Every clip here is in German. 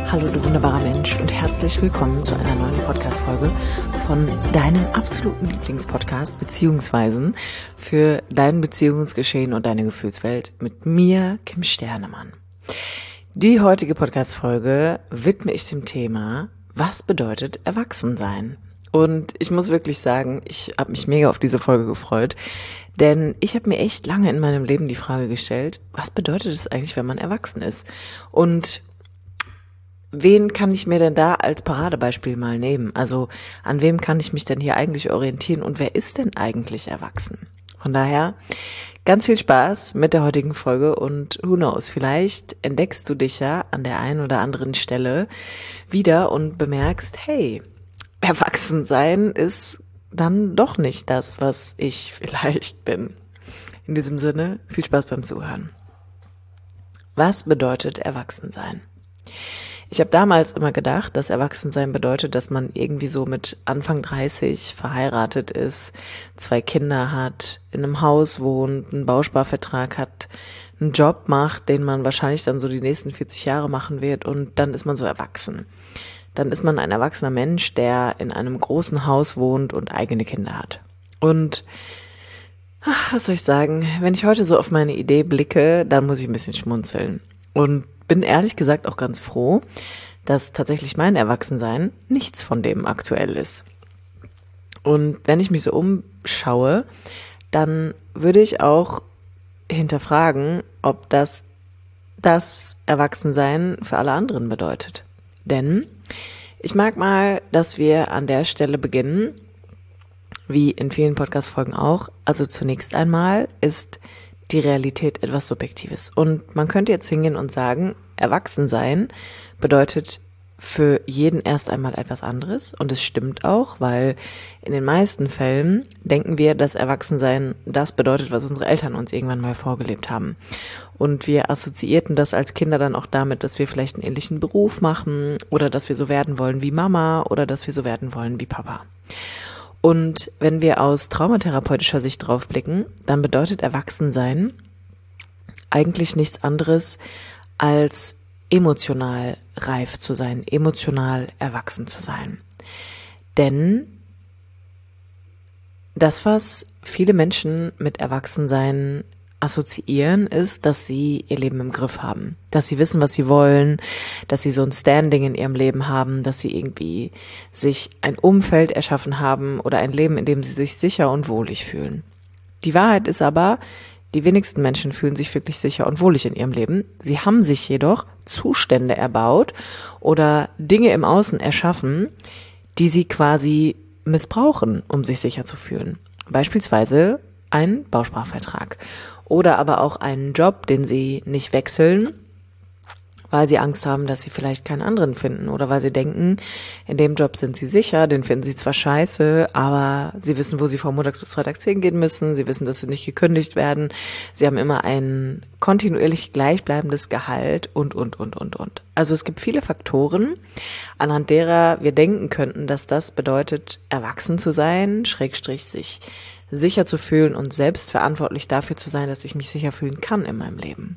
Hallo du wunderbarer Mensch und herzlich willkommen zu einer neuen Podcast-Folge von deinem absoluten Lieblingspodcast beziehungsweise für dein Beziehungsgeschehen und deine Gefühlswelt mit mir, Kim Sternemann. Die heutige Podcast-Folge widme ich dem Thema, was bedeutet Erwachsensein? Und ich muss wirklich sagen, ich habe mich mega auf diese Folge gefreut, denn ich habe mir echt lange in meinem Leben die Frage gestellt, was bedeutet es eigentlich, wenn man erwachsen ist? Und wen kann ich mir denn da als Paradebeispiel mal nehmen? Also an wem kann ich mich denn hier eigentlich orientieren und wer ist denn eigentlich erwachsen? Von daher ganz viel Spaß mit der heutigen Folge und who knows, vielleicht entdeckst du dich ja an der einen oder anderen Stelle wieder und bemerkst, hey, erwachsen sein ist dann doch nicht das, was ich vielleicht bin. In diesem Sinne, viel Spaß beim Zuhören. Was bedeutet Erwachsensein? Ich habe damals immer gedacht, dass Erwachsensein bedeutet, dass man irgendwie so mit Anfang 30 verheiratet ist, 2 Kinder hat, in einem Haus wohnt, einen Bausparvertrag hat, einen Job macht, den man wahrscheinlich dann so die nächsten 40 Jahre machen wird und dann ist man so erwachsen. Dann ist man ein erwachsener Mensch, der in einem großen Haus wohnt und eigene Kinder hat. Und was soll ich sagen, wenn ich heute so auf meine Idee blicke, dann muss ich ein bisschen schmunzeln. Und bin ehrlich gesagt auch ganz froh, dass tatsächlich mein Erwachsensein nichts von dem aktuell ist. Und wenn ich mich so umschaue, dann würde ich auch hinterfragen, ob das Erwachsensein für alle anderen bedeutet. Denn ich mag mal, dass wir an der Stelle beginnen, wie in vielen Podcast-Folgen auch. Also zunächst einmal ist die Realität etwas Subjektives. Und man könnte jetzt hingehen und sagen, Erwachsensein bedeutet für jeden erst einmal etwas anderes. Und es stimmt auch, weil in den meisten Fällen denken wir, dass Erwachsensein das bedeutet, was unsere Eltern uns irgendwann mal vorgelebt haben. Und wir assoziierten das als Kinder dann auch damit, dass wir vielleicht einen ähnlichen Beruf machen oder dass wir so werden wollen wie Mama oder dass wir so werden wollen wie Papa. Und wenn wir aus traumatherapeutischer Sicht drauf blicken, dann bedeutet Erwachsensein eigentlich nichts anderes als emotional reif zu sein, emotional erwachsen zu sein. Denn das, was viele Menschen mit Erwachsensein assoziieren, ist, dass sie ihr Leben im Griff haben, dass sie wissen, was sie wollen, dass sie so ein Standing in ihrem Leben haben, dass sie irgendwie sich ein Umfeld erschaffen haben oder ein Leben, in dem sie sich sicher und wohlig fühlen. Die Wahrheit ist aber, die wenigsten Menschen fühlen sich wirklich sicher und wohlig in ihrem Leben. Sie haben sich jedoch Zustände erbaut oder Dinge im Außen erschaffen, die sie quasi missbrauchen, um sich sicher zu fühlen. Beispielsweise ein Bausparvertrag. Oder aber auch einen Job, den sie nicht wechseln, weil sie Angst haben, dass sie vielleicht keinen anderen finden. Oder weil sie denken, in dem Job sind sie sicher, den finden sie zwar scheiße, aber sie wissen, wo sie von montags bis freitags hingehen müssen. Sie wissen, dass sie nicht gekündigt werden. Sie haben immer ein kontinuierlich gleichbleibendes Gehalt und. Also es gibt viele Faktoren, anhand derer wir denken könnten, dass das bedeutet, erwachsen zu sein, / sich sicher zu fühlen und selbst verantwortlich dafür zu sein, dass ich mich sicher fühlen kann in meinem Leben.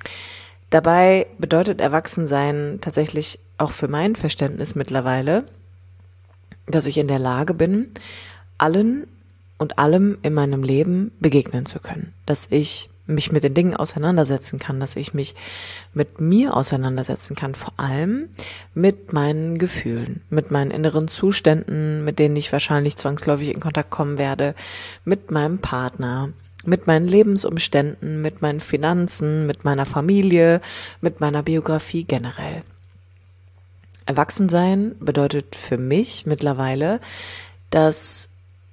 Dabei bedeutet Erwachsensein tatsächlich auch für mein Verständnis mittlerweile, dass ich in der Lage bin, allen und allem in meinem Leben begegnen zu können. Dass ich mich mit den Dingen auseinandersetzen kann, dass ich mich mit mir auseinandersetzen kann, vor allem mit meinen Gefühlen, mit meinen inneren Zuständen, mit denen ich wahrscheinlich zwangsläufig in Kontakt kommen werde, mit meinem Partner, mit meinen Lebensumständen, mit meinen Finanzen, mit meiner Familie, mit meiner Biografie generell. Erwachsensein bedeutet für mich mittlerweile, dass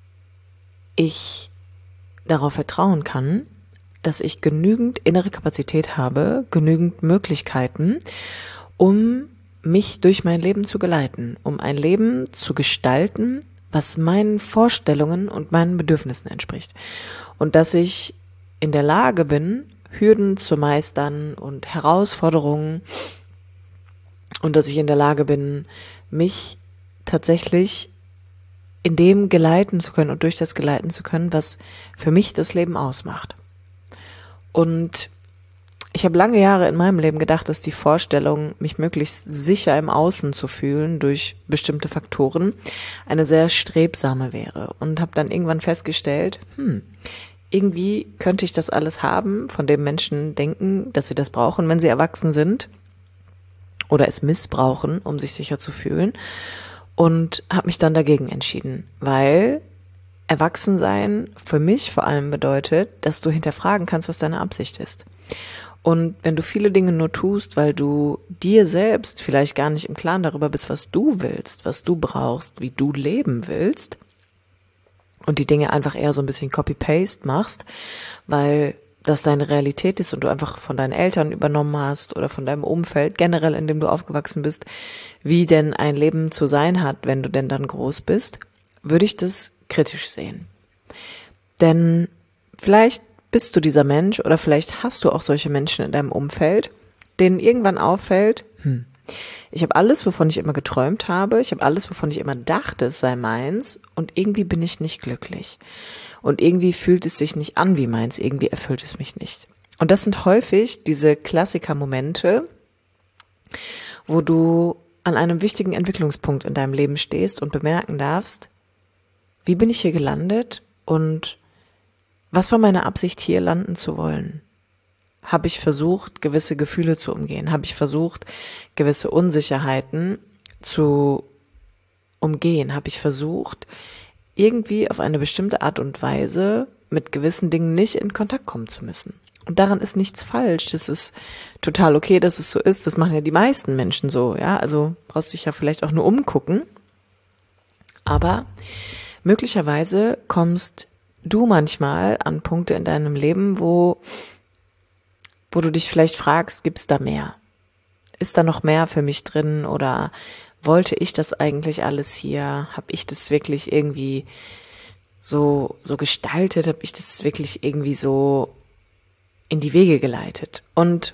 ich darauf vertrauen kann, dass ich genügend innere Kapazität habe, genügend Möglichkeiten, um mich durch mein Leben zu geleiten, um ein Leben zu gestalten, was meinen Vorstellungen und meinen Bedürfnissen entspricht. Und dass ich in der Lage bin, Hürden zu meistern und Herausforderungen und dass ich in der Lage bin, mich tatsächlich in dem geleiten zu können und durch das geleiten zu können, was für mich das Leben ausmacht. Und Ich habe lange Jahre in meinem Leben gedacht, dass die Vorstellung, mich möglichst sicher im Außen zu fühlen durch bestimmte Faktoren, eine sehr strebsame wäre. Und habe dann irgendwann festgestellt, irgendwie könnte ich das alles haben, von dem Menschen denken, dass sie das brauchen, wenn sie erwachsen sind oder es missbrauchen, um sich sicher zu fühlen. Und habe mich dann dagegen entschieden, weil Erwachsensein für mich vor allem bedeutet, dass du hinterfragen kannst, was deine Absicht ist. Und wenn du viele Dinge nur tust, weil du dir selbst vielleicht gar nicht im Klaren darüber bist, was du willst, was du brauchst, wie du leben willst, und die Dinge einfach eher so ein bisschen Copy-Paste machst, weil das deine Realität ist und du einfach von deinen Eltern übernommen hast oder von deinem Umfeld, generell in dem du aufgewachsen bist, wie denn ein Leben zu sein hat, wenn du denn dann groß bist, würde ich das kritisch sehen. Denn vielleicht bist du dieser Mensch oder vielleicht hast du auch solche Menschen in deinem Umfeld, denen irgendwann auffällt, ich habe alles, wovon ich immer geträumt habe, ich habe alles, wovon ich immer dachte, es sei meins, und irgendwie bin ich nicht glücklich. Und irgendwie fühlt es sich nicht an wie meins, irgendwie erfüllt es mich nicht. Und das sind häufig diese Klassiker-Momente, wo du an einem wichtigen Entwicklungspunkt in deinem Leben stehst und bemerken darfst, wie bin ich hier gelandet und was war meine Absicht, hier landen zu wollen? Habe ich versucht, gewisse Gefühle zu umgehen? Habe ich versucht, gewisse Unsicherheiten zu umgehen? Habe ich versucht, irgendwie auf eine bestimmte Art und Weise mit gewissen Dingen nicht in Kontakt kommen zu müssen? Und daran ist nichts falsch. Das ist total okay, dass es so ist. Das machen ja die meisten Menschen so, ja. Also brauchst dich ja vielleicht auch nur umgucken. Aber möglicherweise kommst du manchmal an Punkte in deinem Leben, wo du dich vielleicht fragst, gibt's da mehr? Ist da noch mehr für mich drin oder wollte ich das eigentlich alles hier? Habe ich das wirklich irgendwie so gestaltet? Habe ich das wirklich irgendwie so in die Wege geleitet? Und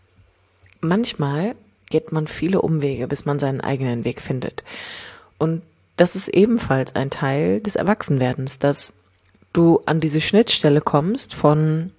manchmal geht man viele Umwege, bis man seinen eigenen Weg findet. Und das ist ebenfalls ein Teil des Erwachsenwerdens, dass du an diese Schnittstelle kommst von,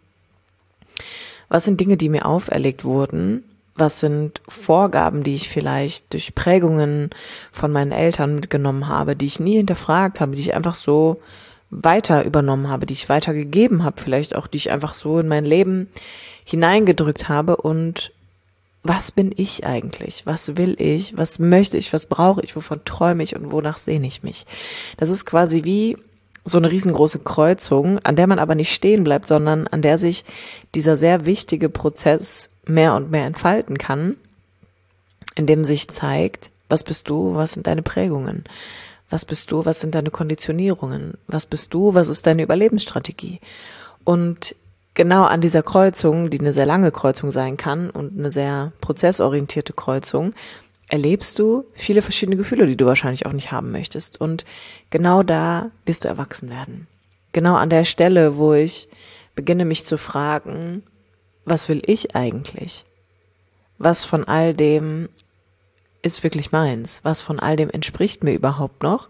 was sind Dinge, die mir auferlegt wurden, was sind Vorgaben, die ich vielleicht durch Prägungen von meinen Eltern mitgenommen habe, die ich nie hinterfragt habe, die ich einfach so weiter übernommen habe, die ich weitergegeben habe, vielleicht auch, die ich einfach so in mein Leben hineingedrückt habe. Und was bin ich eigentlich? Was will ich? Was möchte ich? Was brauche ich? Wovon träume ich? Und wonach sehne ich mich? Das ist quasi wie so eine riesengroße Kreuzung, an der man aber nicht stehen bleibt, sondern an der sich dieser sehr wichtige Prozess mehr und mehr entfalten kann, in dem sich zeigt, was bist du, was sind deine Prägungen, was bist du, was sind deine Konditionierungen, was bist du, was ist deine Überlebensstrategie. Und genau an dieser Kreuzung, die eine sehr lange Kreuzung sein kann und eine sehr prozessorientierte Kreuzung, erlebst du viele verschiedene Gefühle, die du wahrscheinlich auch nicht haben möchtest. Und genau da wirst du erwachsen werden. Genau an der Stelle, wo ich beginne, mich zu fragen, was will ich eigentlich? Was von all dem ist wirklich meins? Was von all dem entspricht mir überhaupt noch?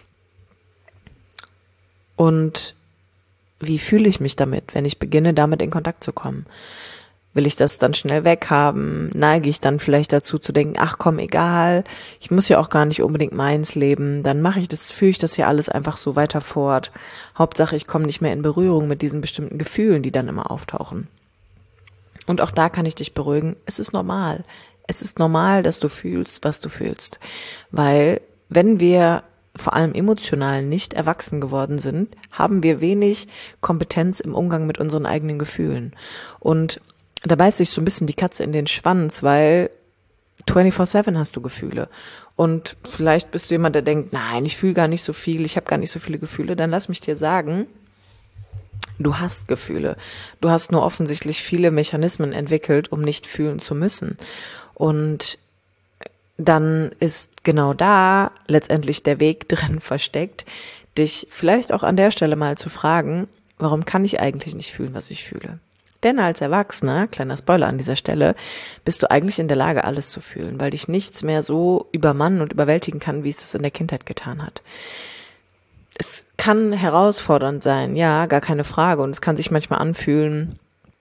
Und wie fühle ich mich damit, wenn ich beginne, damit in Kontakt zu kommen? Will ich das dann schnell weghaben? Neige ich dann vielleicht dazu zu denken, ach komm, egal, ich muss ja auch gar nicht unbedingt meins leben, dann führe ich das ja alles einfach so weiter fort. Hauptsache, ich komme nicht mehr in Berührung mit diesen bestimmten Gefühlen, die dann immer auftauchen. Und auch da kann ich dich beruhigen, es ist normal. Es ist normal, dass du fühlst, was du fühlst. Weil wenn wir vor allem emotional nicht erwachsen geworden sind, haben wir wenig Kompetenz im Umgang mit unseren eigenen Gefühlen. Und da beißt sich so ein bisschen die Katze in den Schwanz, weil 24/7 hast du Gefühle. Und vielleicht bist du jemand, der denkt, nein, ich fühle gar nicht so viel, ich habe gar nicht so viele Gefühle. Dann lass mich dir sagen, du hast Gefühle. Du hast nur offensichtlich viele Mechanismen entwickelt, um nicht fühlen zu müssen. Und dann ist genau da letztendlich der Weg drin versteckt, dich vielleicht auch an der Stelle mal zu fragen, warum kann ich eigentlich nicht fühlen, was ich fühle? Denn als Erwachsener, kleiner Spoiler an dieser Stelle, bist du eigentlich in der Lage, alles zu fühlen, weil dich nichts mehr so übermannen und überwältigen kann, wie es das in der Kindheit getan hat. Es kann herausfordernd sein, ja, gar keine Frage. Und es kann sich manchmal anfühlen,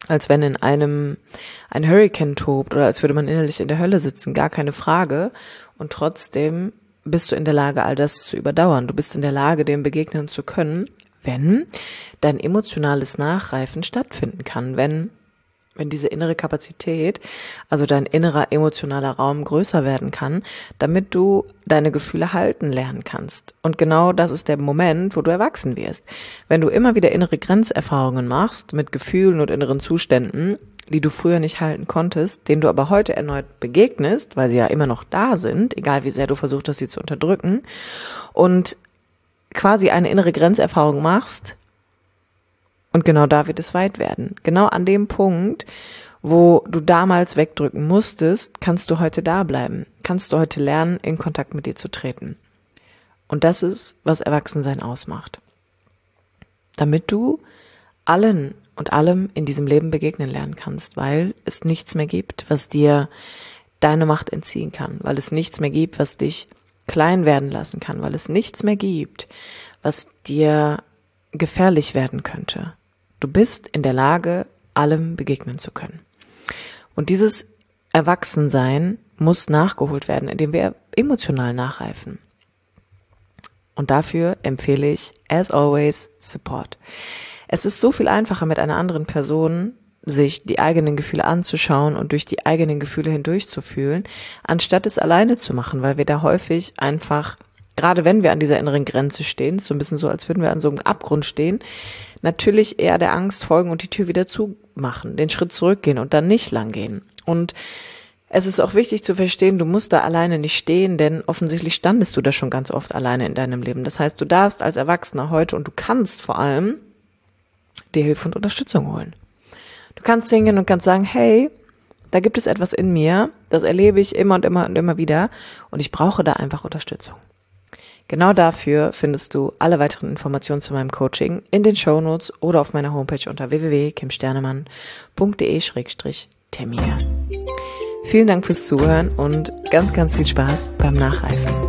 als wenn in einem ein Hurrikan tobt oder als würde man innerlich in der Hölle sitzen, gar keine Frage. Und trotzdem bist du in der Lage, all das zu überdauern. Du bist in der Lage, dem begegnen zu können, wenn dein emotionales Nachreifen stattfinden kann, wenn diese innere Kapazität, also dein innerer emotionaler Raum größer werden kann, damit du deine Gefühle halten lernen kannst. Und genau das ist der Moment, wo du erwachsen wirst. Wenn du immer wieder innere Grenzerfahrungen machst mit Gefühlen und inneren Zuständen, die du früher nicht halten konntest, denen du aber heute erneut begegnest, weil sie ja immer noch da sind, egal wie sehr du versucht hast, sie zu unterdrücken, und quasi eine innere Grenzerfahrung machst, und genau da wird es weit werden. Genau an dem Punkt, wo du damals wegdrücken musstest, kannst du heute da bleiben. Kannst du heute lernen, in Kontakt mit dir zu treten. Und das ist, was Erwachsensein ausmacht. Damit du allen und allem in diesem Leben begegnen lernen kannst, weil es nichts mehr gibt, was dir deine Macht entziehen kann, weil es nichts mehr gibt, was dich klein werden lassen kann, weil es nichts mehr gibt, was dir gefährlich werden könnte. Du bist in der Lage, allem begegnen zu können. Und dieses Erwachsensein muss nachgeholt werden, indem wir emotional nachreifen. Und dafür empfehle ich, as always, Support. Es ist so viel einfacher, mit einer anderen Person sich die eigenen Gefühle anzuschauen und durch die eigenen Gefühle hindurchzufühlen, anstatt es alleine zu machen, weil wir da häufig einfach, gerade wenn wir an dieser inneren Grenze stehen, so ein bisschen so, als würden wir an so einem Abgrund stehen, natürlich eher der Angst folgen und die Tür wieder zumachen, den Schritt zurückgehen und dann nicht lang gehen. Und es ist auch wichtig zu verstehen, du musst da alleine nicht stehen, denn offensichtlich standest du da schon ganz oft alleine in deinem Leben. Das heißt, du darfst als Erwachsener heute und du kannst vor allem dir Hilfe und Unterstützung holen. Du kannst hingehen und kannst sagen, hey, da gibt es etwas in mir, das erlebe ich immer und immer und immer wieder und ich brauche da einfach Unterstützung. Genau dafür findest du alle weiteren Informationen zu meinem Coaching in den Shownotes oder auf meiner Homepage unter www.kimsternemann.de/termine. Vielen Dank fürs Zuhören und ganz, ganz viel Spaß beim Nachreifen.